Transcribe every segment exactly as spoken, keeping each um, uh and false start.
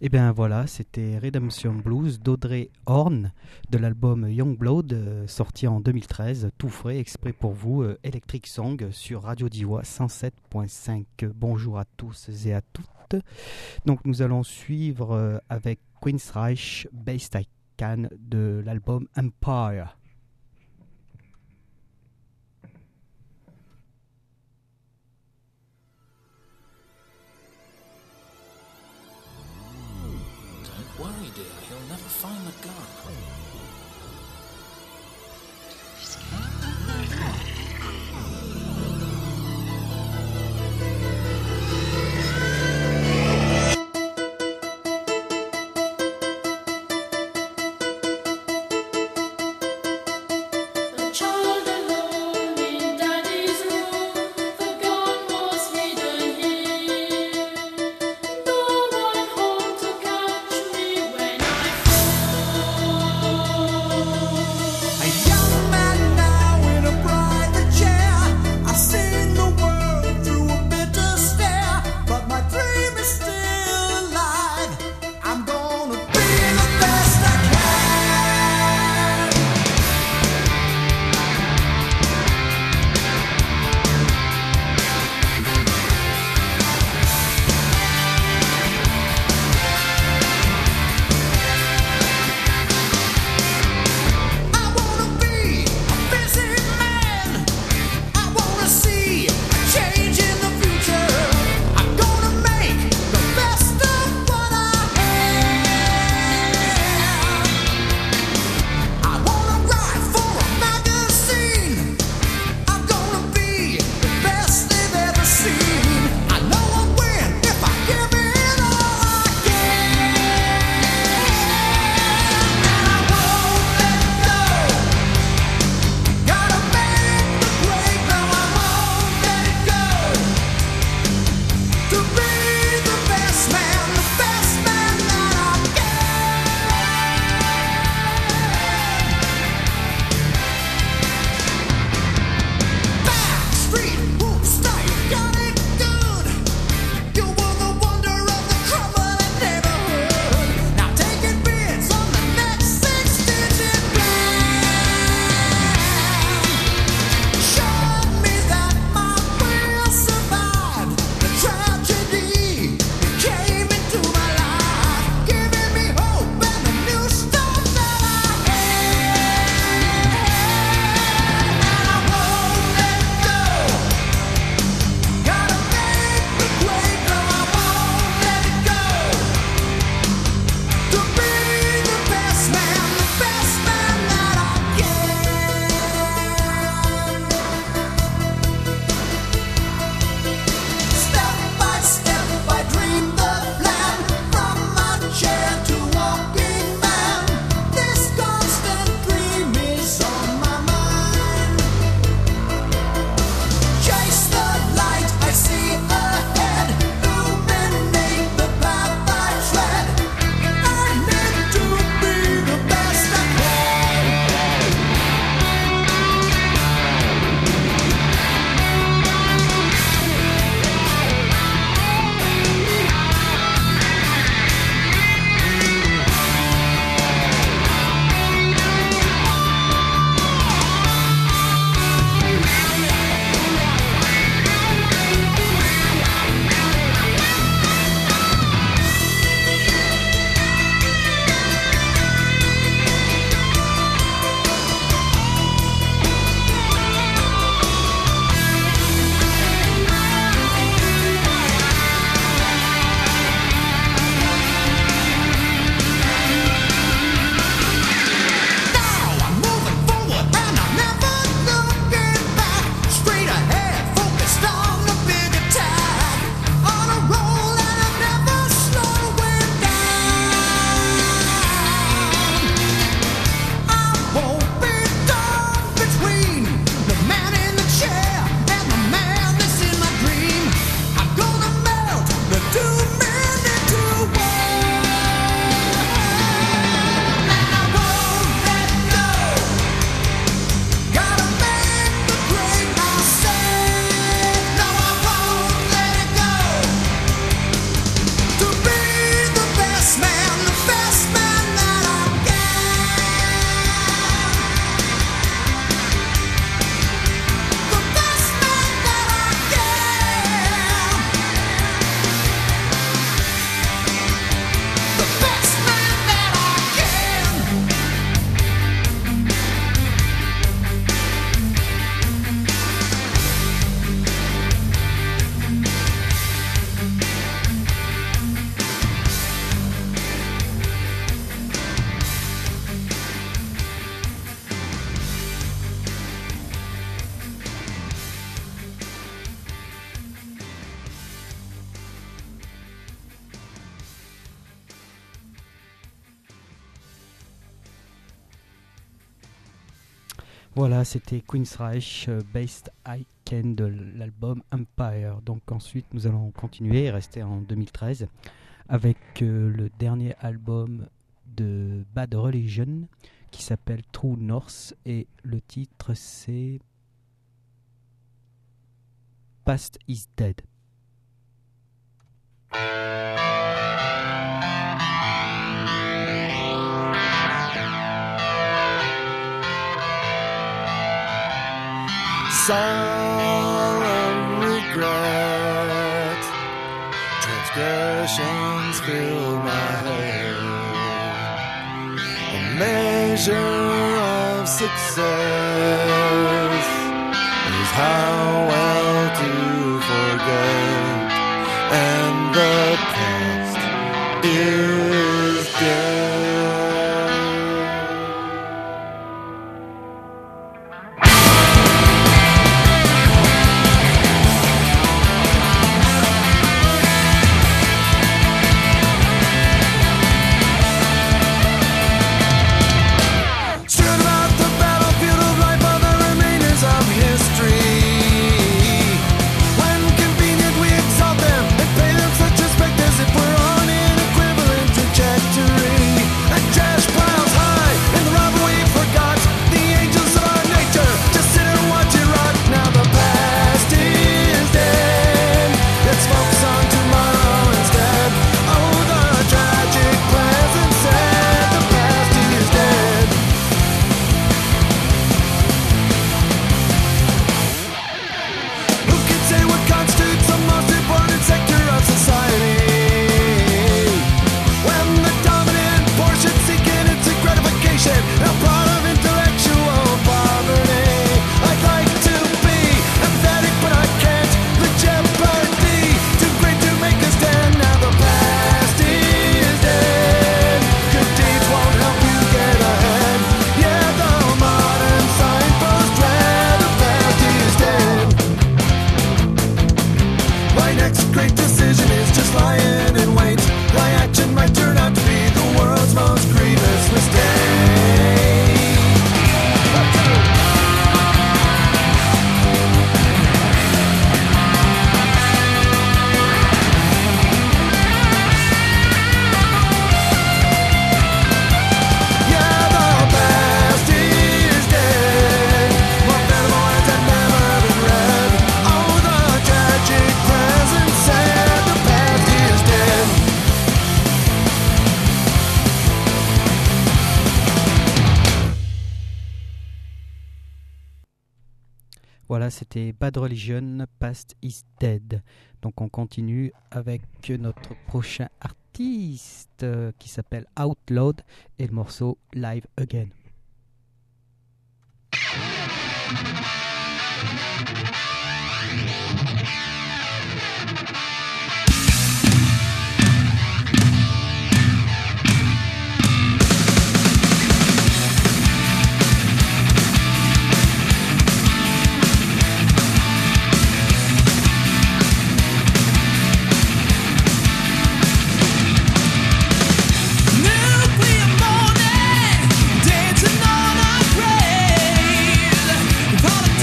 Et bien voilà, c'était Redemption Blues d'Audrey Horn de l'album Youngblood, euh, sorti en deux mille treize, tout frais, exprès pour vous, euh, Electric Song sur Radio Diwa cent sept point cinq. Bonjour à tous et à toutes. Donc nous allons suivre euh, avec Queensryche Best I Can de l'album Empire. Worry, dear, he'll never find the gun. No one home to catch me when I fall. Voilà, c'était Queensryche, euh, Based Icon de l'album Empire. Donc ensuite, nous allons continuer et rester en deux mille treize avec euh, le dernier album de Bad Religion qui s'appelle True North et le titre c'est Past is Dead. Solemn regret, transgressions fill my head. A measure of success is how well to forget, and the past is dead. Voilà, c'était Bad Religion, Past is Dead. Donc on continue avec notre prochain artiste euh, qui s'appelle Outlawed et le morceau Live Again. Nuclear morning, dancing on our grave. Politics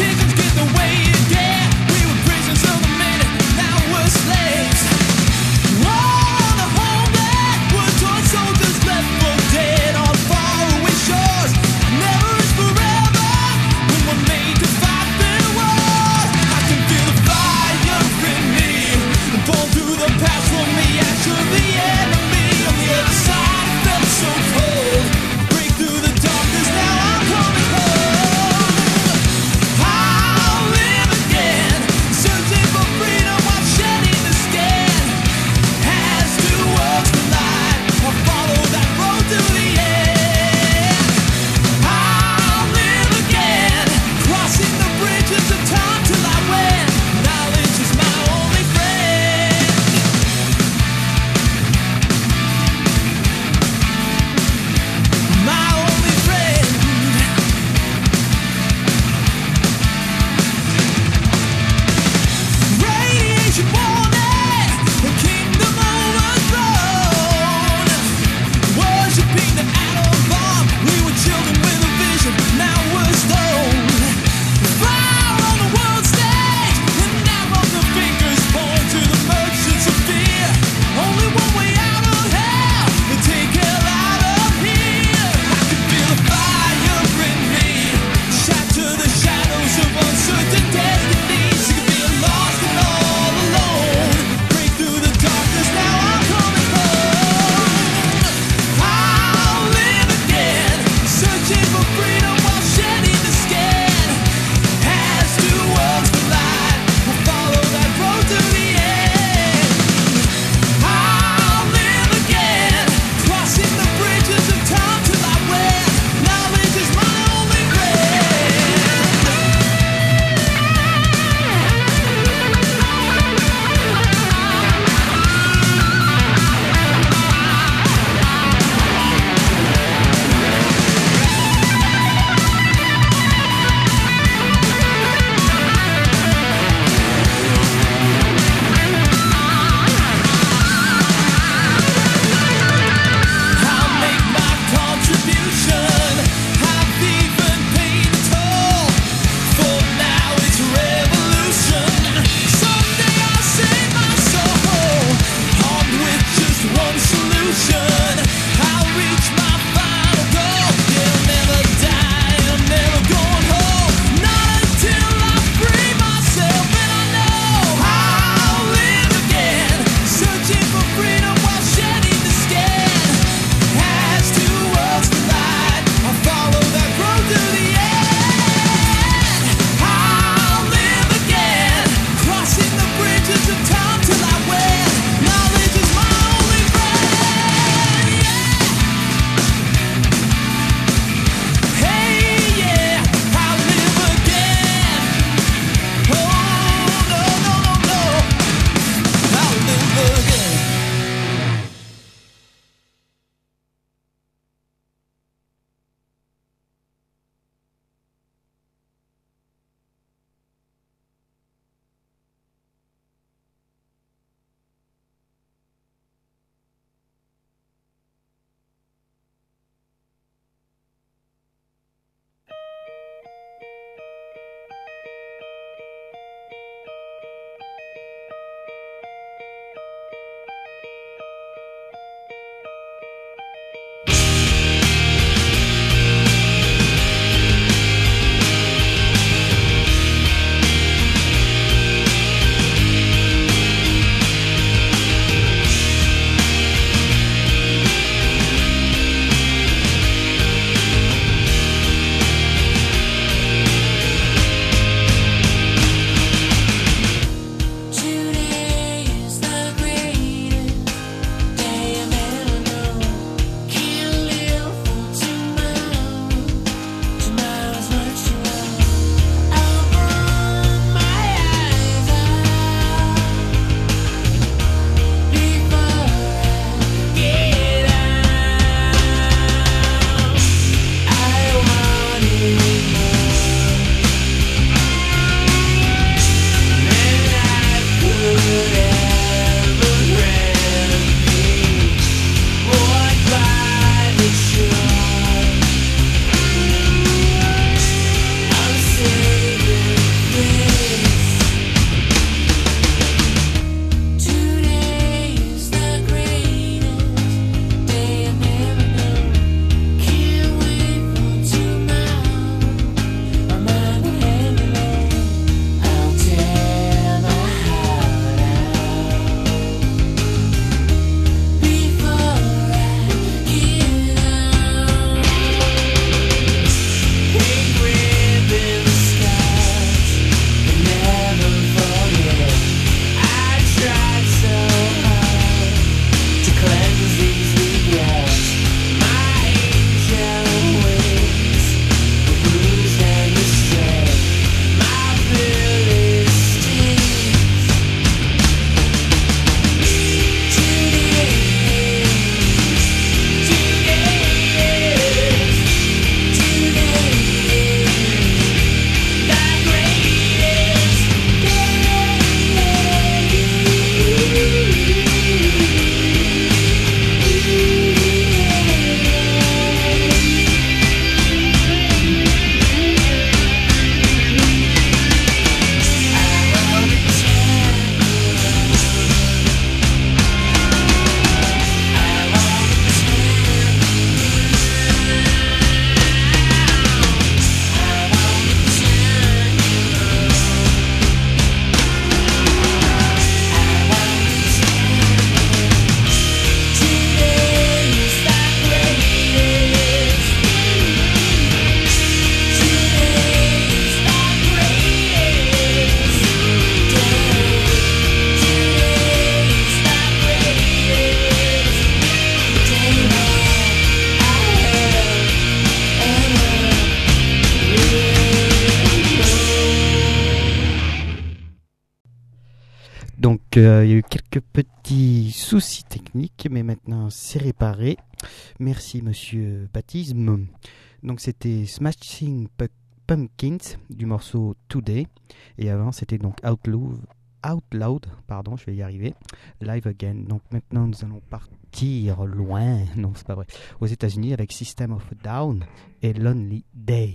Donc euh, il y a eu quelques petits soucis techniques, mais maintenant c'est réparé. Merci Monsieur Baptisme. Donc c'était Smashing Pumpkins du morceau Today, et avant c'était donc Outloud, Outloud, pardon, je vais y arriver, Live Again. Donc maintenant nous allons partir loin, non c'est pas vrai, aux États-Unis avec System of a Down et Lonely Day.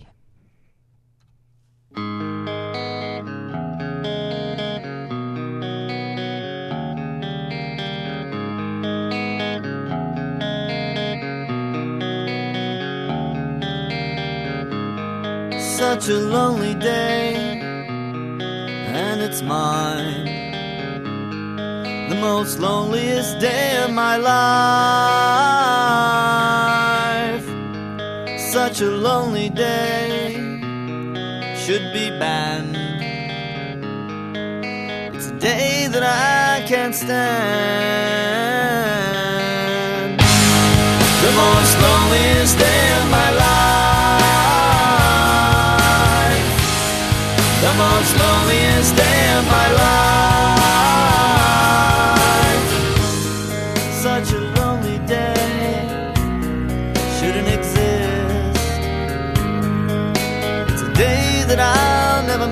Such a lonely day, and it's mine, the most loneliest day of my life. Such a lonely day, should be banned. It's a day that I can't stand, the most loneliest day of my life. The most loneliest day of my life. Such a lonely day shouldn't exist. It's a day that I'll never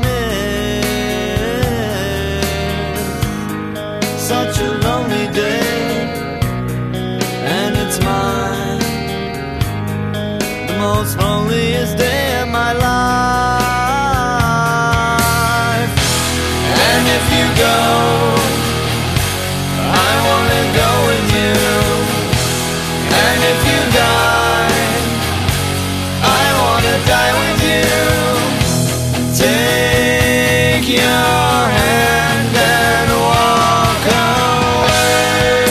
miss. Such a lonely day, and it's mine, the most loneliest day of my life. And if you go, I wanna go with you. And if you die, I wanna die with you. Take your hand and walk away.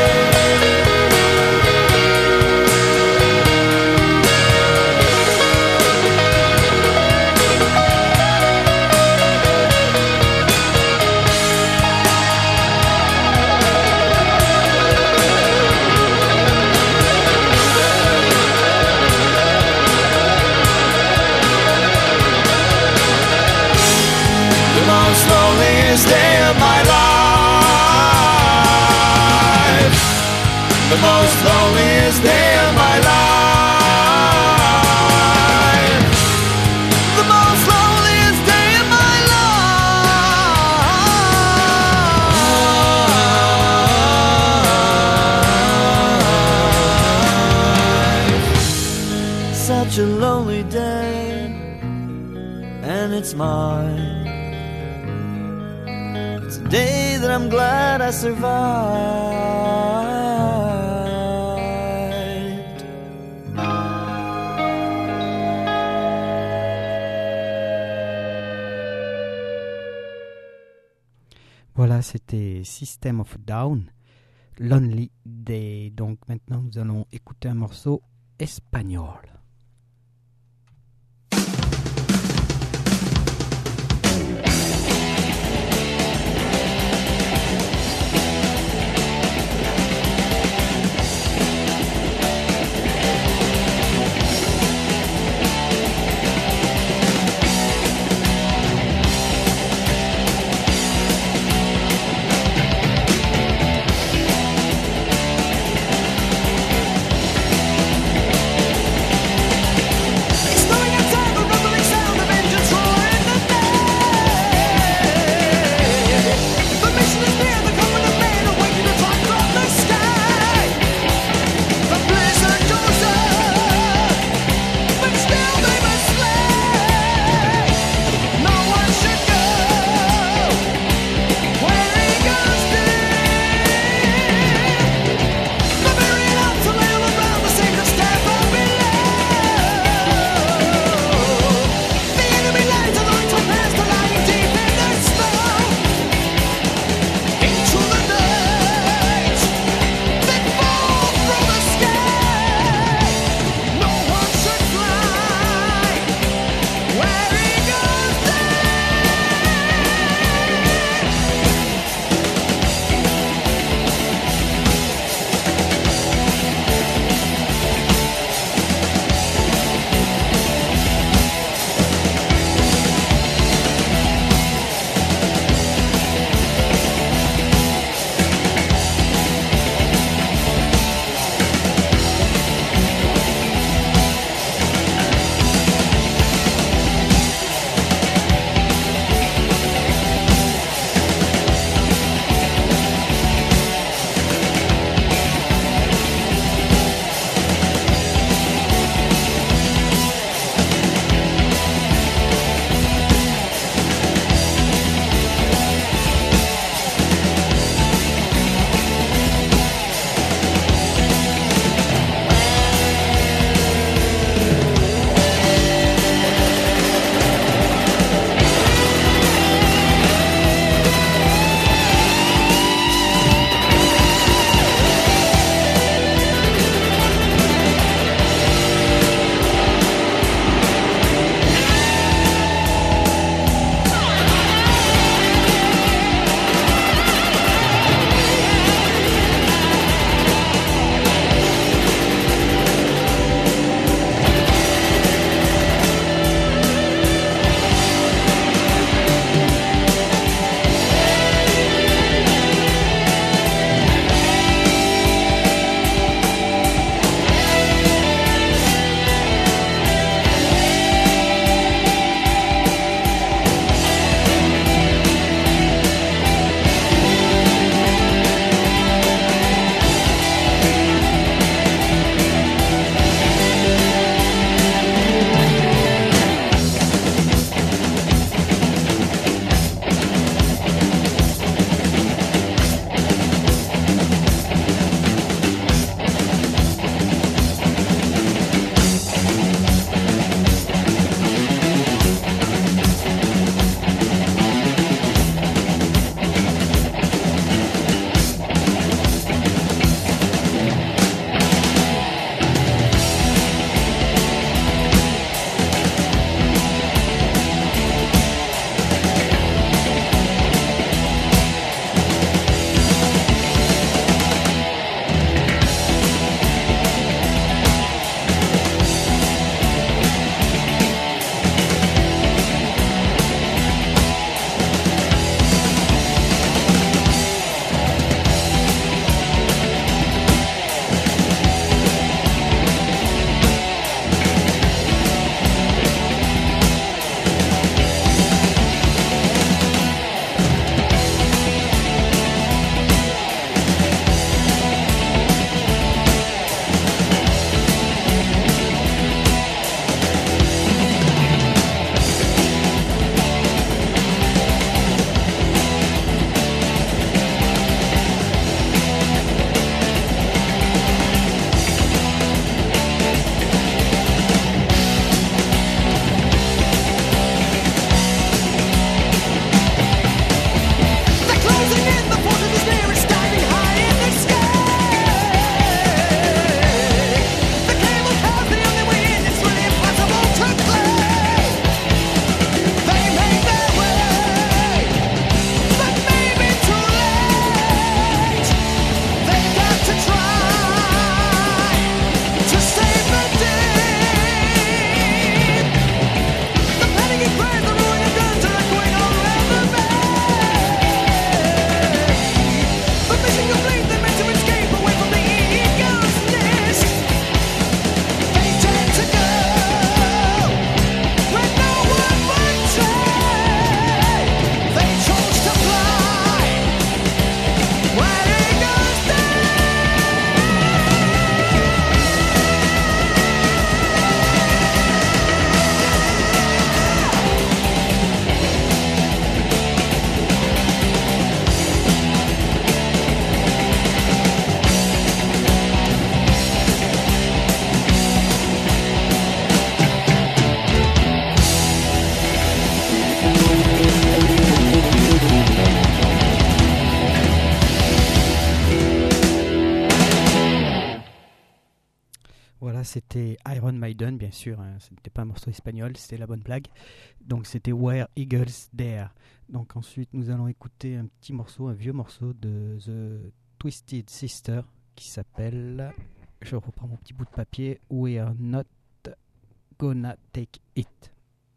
Loneliest day of my life. The most loneliest day of my life. The most loneliest day of my life. Such a lonely day, and it's mine. Day that I'm glad I survived. Voilà, c'était System of a Down, Lonely Day. Donc maintenant nous allons écouter un morceau espagnol. là c'était Iron Maiden, bien sûr, hein, ce n'était pas un morceau espagnol, c'était la bonne blague. Donc c'était Where Eagles Dare. Donc ensuite nous allons écouter un petit morceau, un vieux morceau de The Twisted Sister qui s'appelle, je reprends mon petit bout de papier, We're Not Gonna Take It.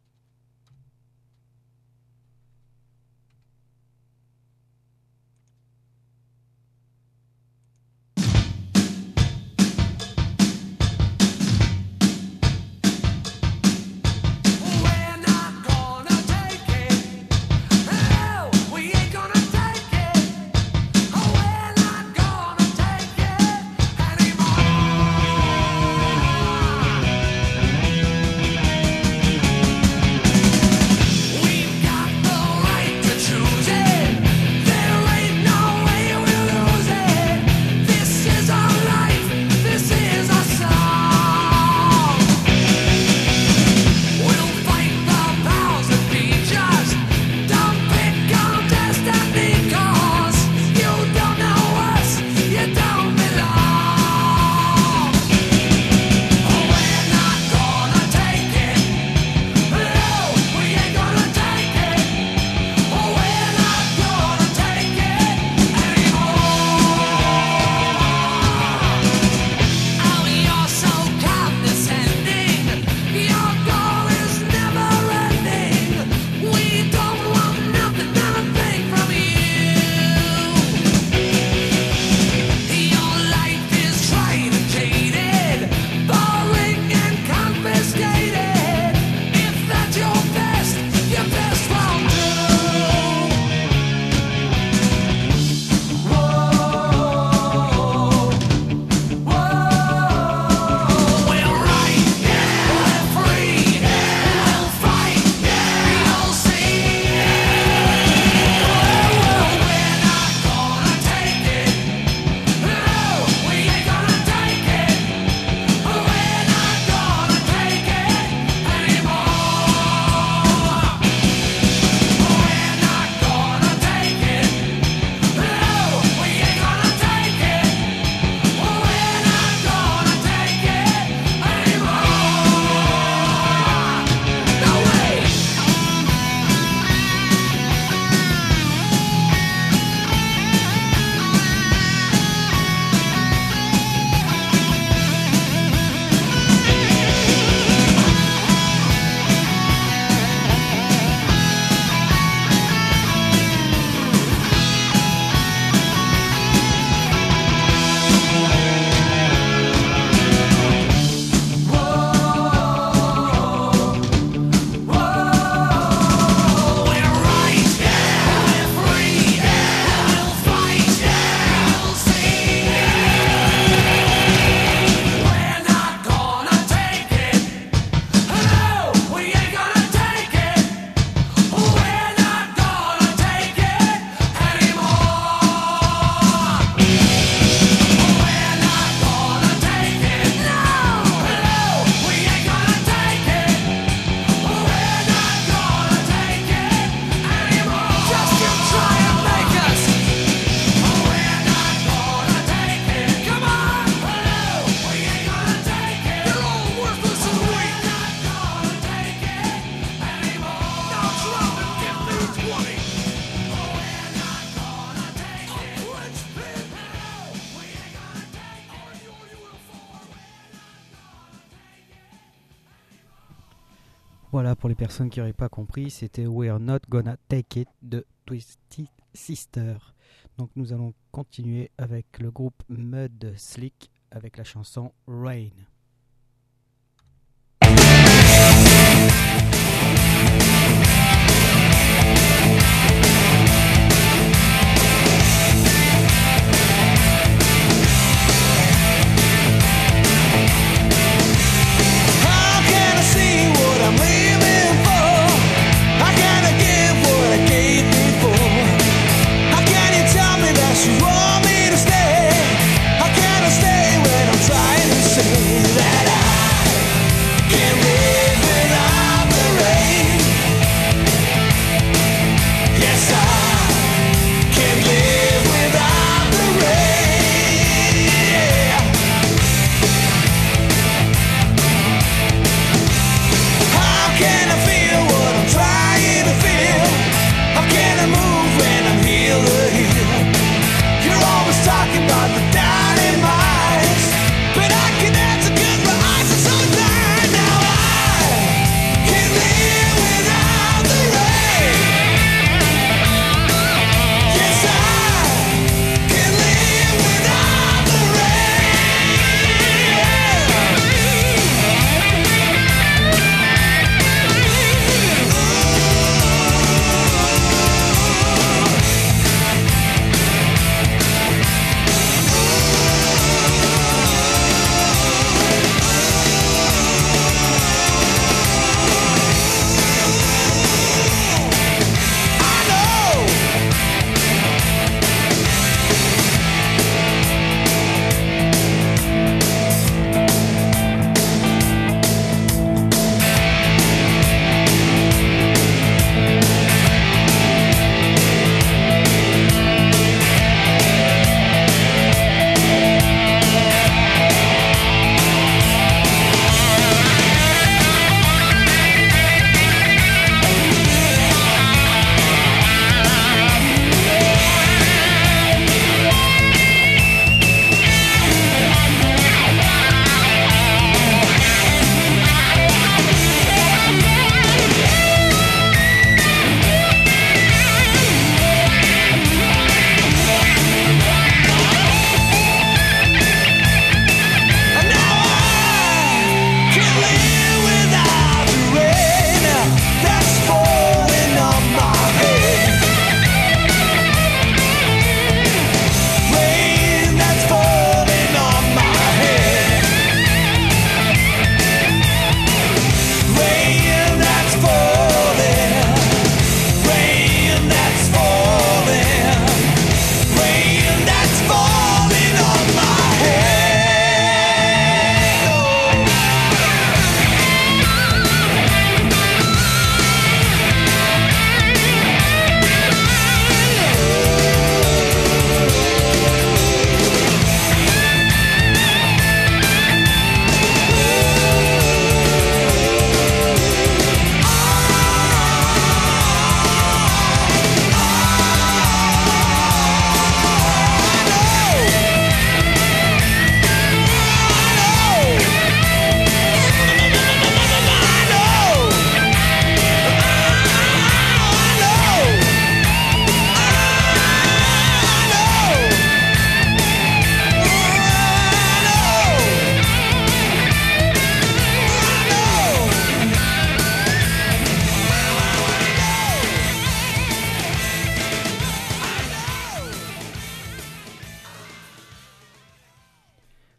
Voilà, pour les personnes qui n'auraient pas compris, c'était We're Not Gonna Take It de Twisted Sister. Donc nous allons continuer avec le groupe Mud Slick avec la chanson Rain. You want me to stay? How can I stay when I'm trying to say?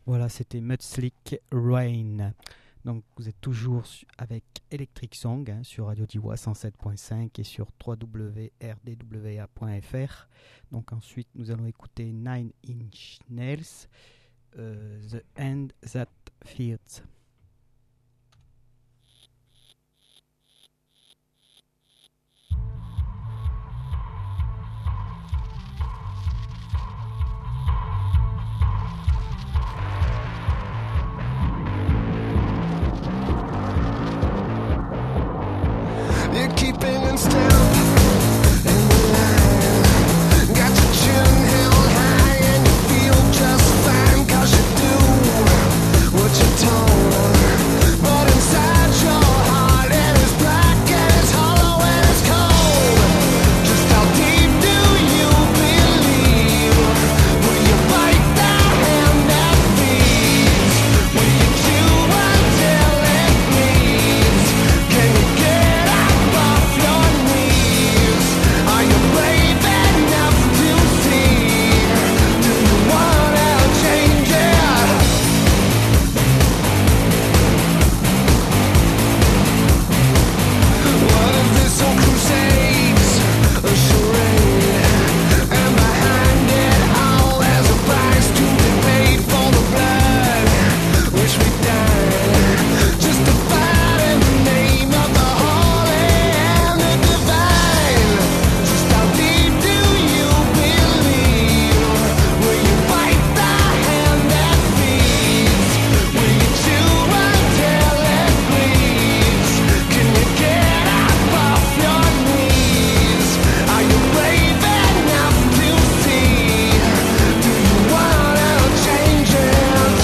Voilà, c'était Mudslick Rain. Donc vous êtes toujours su- avec Electric Song hein, sur Radio Diwa cent sept point cinq et sur w w w point r d w a point f r. Donc ensuite nous allons écouter Nine Inch Nails, euh, The End That Feeds. You're keeping in step in the line. Got your chin held high and you feel just fine, 'cause you do what you're told. But inside your heart it is black and it's hollow and it's cold. Just how deep do you believe? Will you bite the hand that feeds? Will you chew until it bleeds? Can you get up off your knees? Are you brave enough to see? Do you wanna change it? What if this whole crusade's a charade? And behind it all there's a price to be paid for the blood which we died just to fight in the name of the holy and the divine. Just how deep do you believe? Will you bite the hand that feeds? Will you chew until it bleeds? Can you get up off your knees? Are you brave enough to see? Do you wanna change it?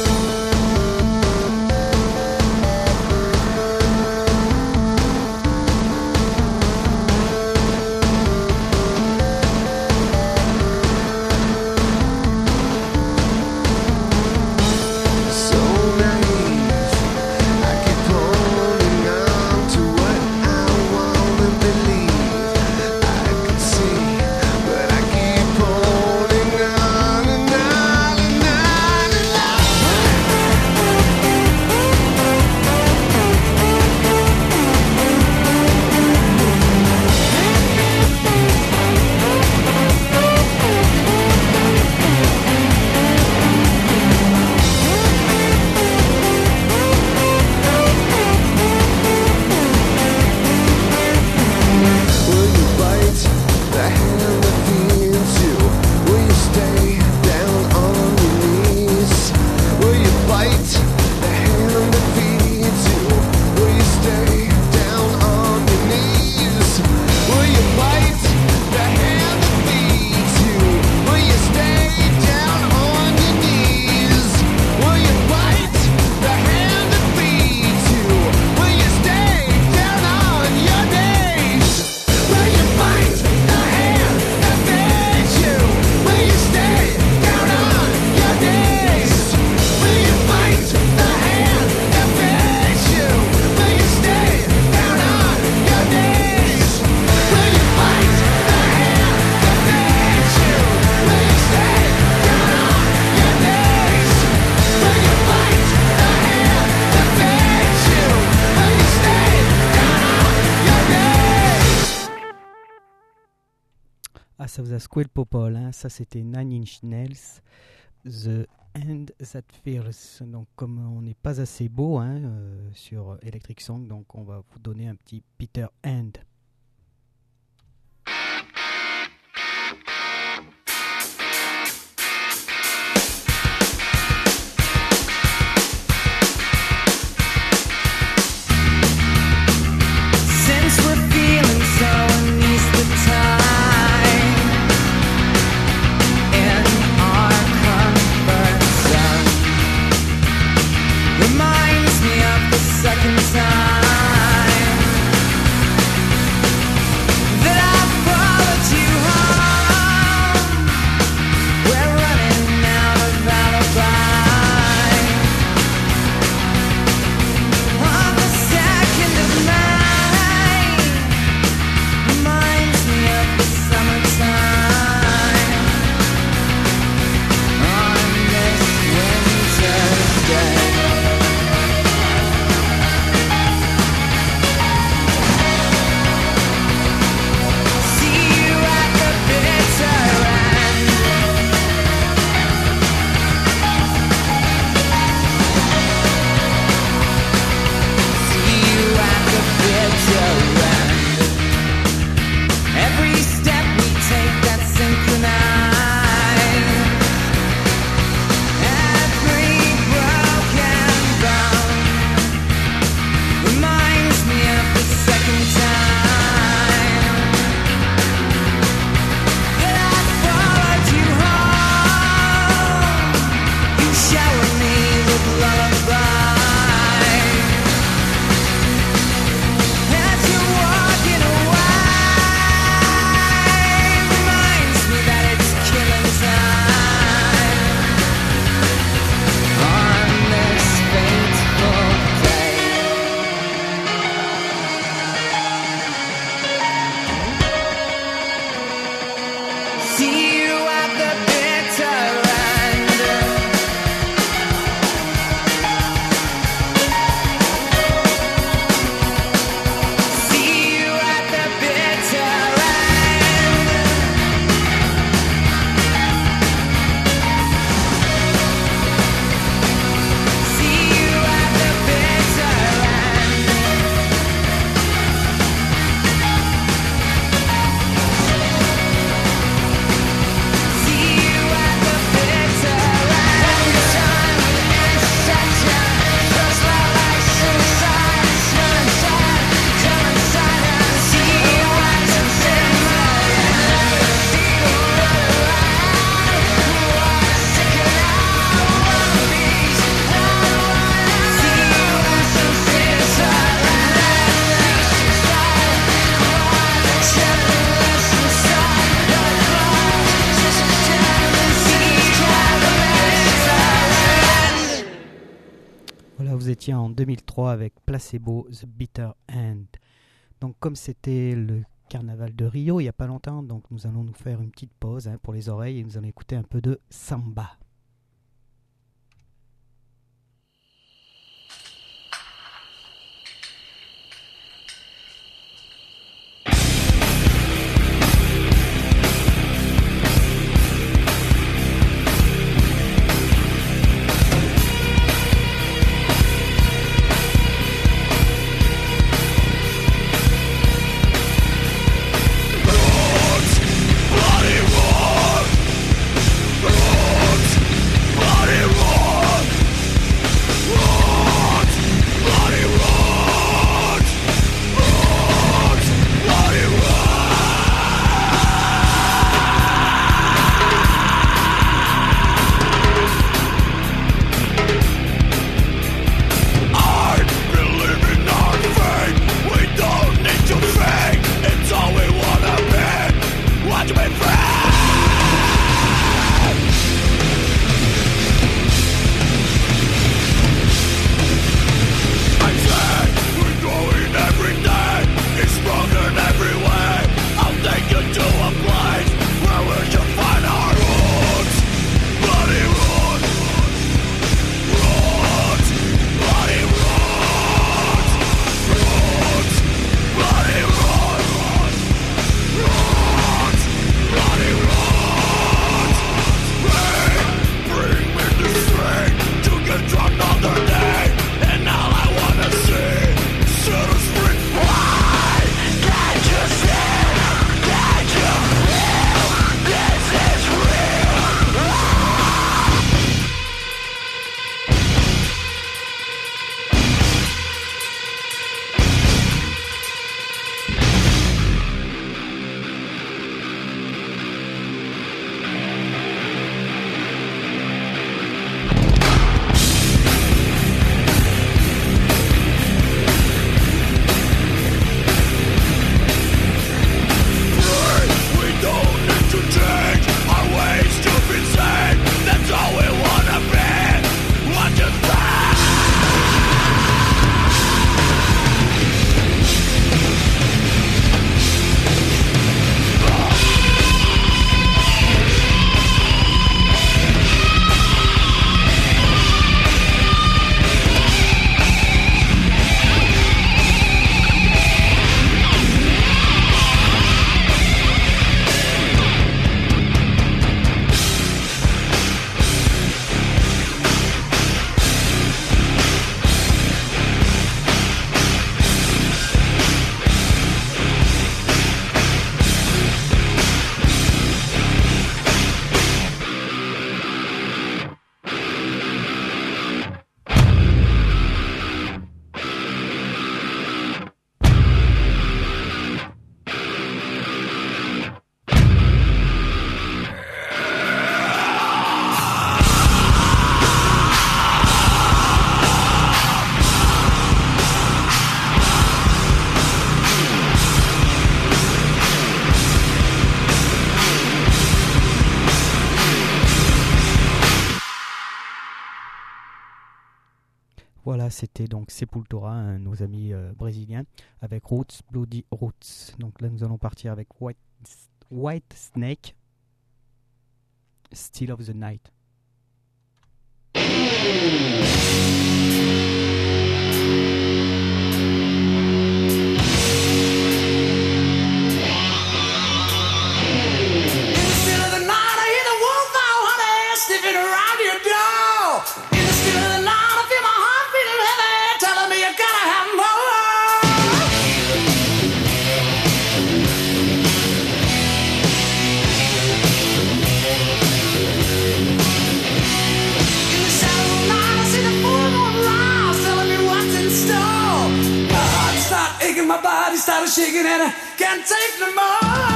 So naive, I keep holding on to what I wanna believe I can see, but I keep holding on and on and on and Will you bite the hand that feeds you? Will you stay down on your knees? Will you bite the hand that feeds you? Will you stay down on your knees? Will you bite the hand that feeds you? Will you stay down on your knees? Will you bite the hand that feeds you? Will you stay down on your knees? Will you bite the hand that feeds you? Will you stay down on your knees? Will you bite the hand that feeds you? Will you stay down on your knees? Will you bite the hand that feeds you? Will you stay down on your knees? Will you bite the hand that feeds you? Will you stay down on your knees? Ah, ça vous a secoué le popol, hein. Ça c'était Nine Inch Nails, The End That Feels. Donc comme on n'est pas assez beau hein, euh, sur Electric Song, donc on va vous donner un petit Peter Hand. Since we're feeling so uneasy the time in our comfort zone reminds me of the second time étiez en deux mille trois avec Placebo, The Bitter End. Donc comme c'était le carnaval de Rio il n'y a pas longtemps, donc nous allons nous faire une petite pause hein, pour les oreilles et nous allons écouter un peu de samba. Voilà, c'était donc Sepultura, hein, nos amis euh, brésiliens, avec Roots, Bloody Roots. Donc là, nous allons partir avec White, White Snake, Still of the Night. My body started shaking and I can't take no more.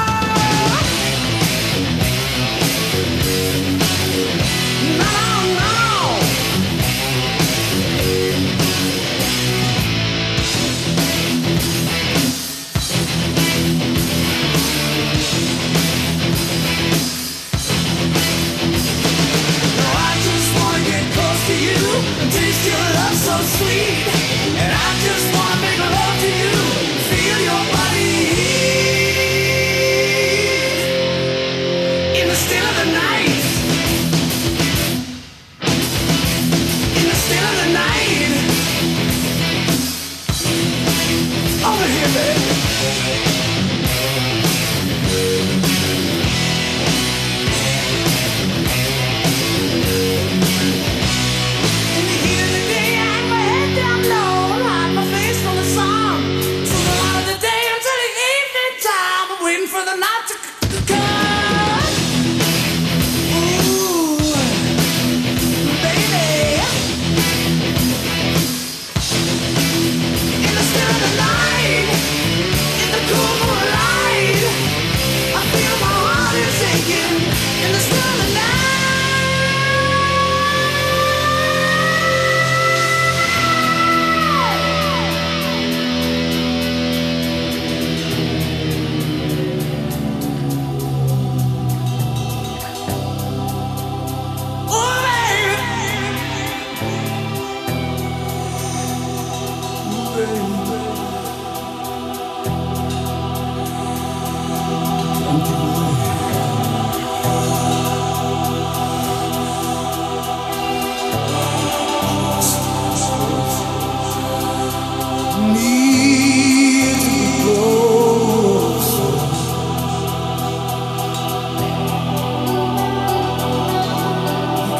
No, no. No, I just wanna get close to you and taste your love so sweet.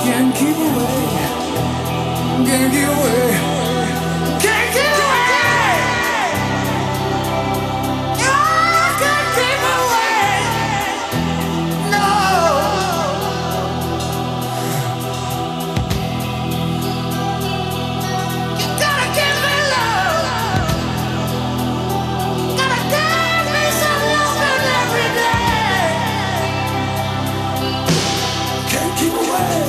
Can't keep away. Can't keep away. Can't keep away. I can't keep away. No. You gotta give me love. Gotta give me some loving every day. Can't keep away.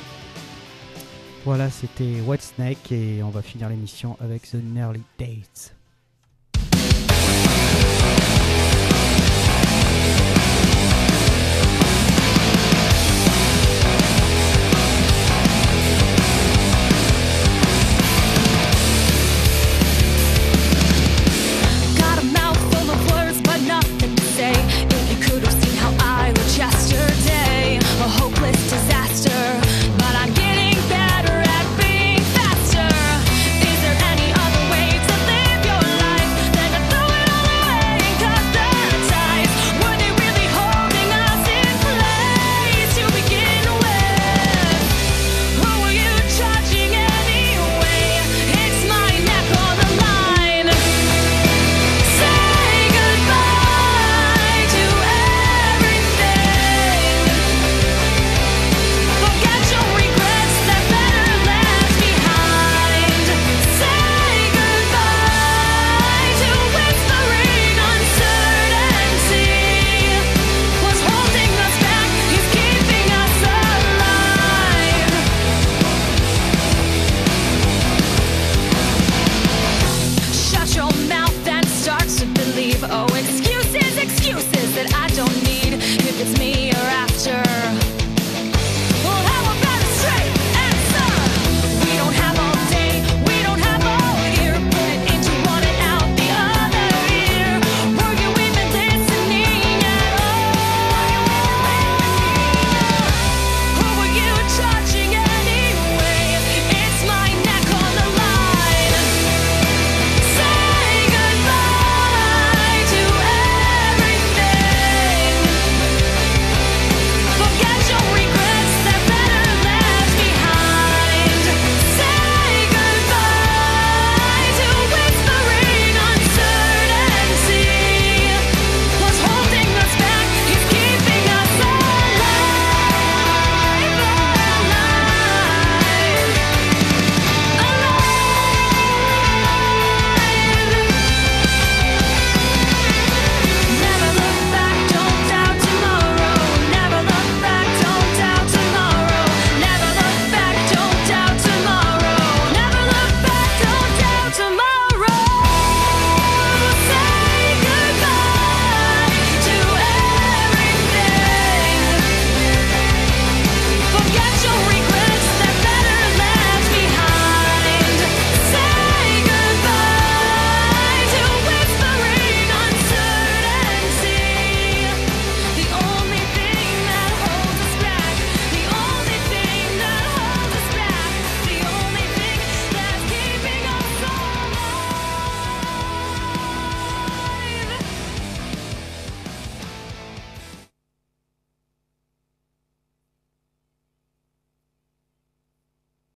Voilà, c'était Whitesnake et on va finir l'émission avec The Nearly Dates.